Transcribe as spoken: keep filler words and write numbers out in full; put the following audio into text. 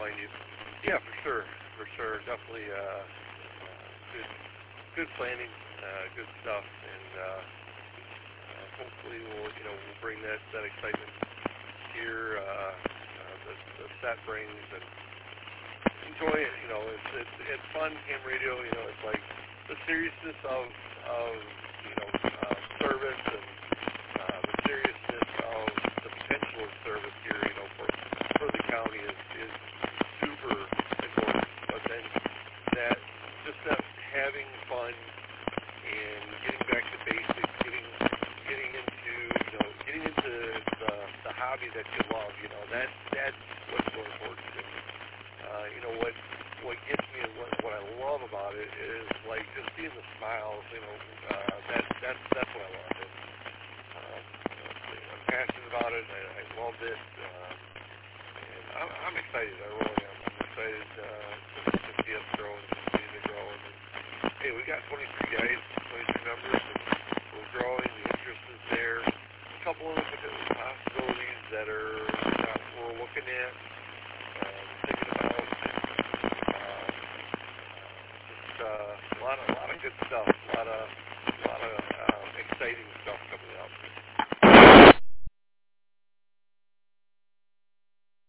find you. Yeah, for sure, for sure, definitely uh, uh, good, good planning, uh, good stuff, and uh, uh, hopefully we'll you know we'll bring that that excitement here uh, uh, that the set brings and enjoy it. You know, it's it's it's fun. Ham radio. You know, it's like the seriousness of of you know uh, service and uh, the seriousness of the potential of service here. You know, for for the county is is super important. But then that just that having fun and getting back to basics, getting getting into you know getting into the the hobby that you love. You know, that that's what's so important to me. Uh, you know what what gets me and what what I love about it is like just seeing the smiles. You know, uh, that that's that's what I love. It. Uh, I'm passionate about it. I, I love it. Uh, and I'm, I'm excited. I really am. I'm excited uh, to, to see us grow and to see it grow. And, hey, we got twenty-three guys, twenty-three members, and we're growing. The interest is there. A couple of possibilities that are that we're looking at, uh, thinking about. Uh, just uh, a lot of a lot of good stuff. A lot of